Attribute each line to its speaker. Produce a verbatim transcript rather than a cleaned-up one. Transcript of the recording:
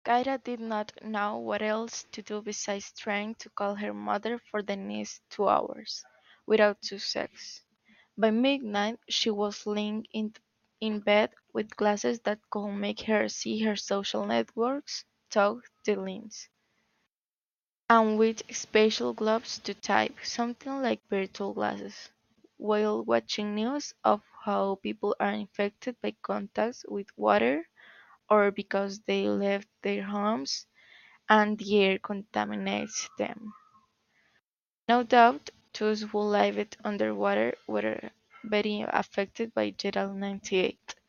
Speaker 1: Kyra did not know what else to do besides trying to call her mother for the next two hours, without success. By midnight, she was lying in, in bed with glasses that could make her see her social networks through the lens, and with special gloves to type, something like virtual glasses, while watching news of how people are infected by contacts with water or because they left their homes and the air contaminates them. No doubt, those who lived underwater were very affected by Gerald ninety-eight.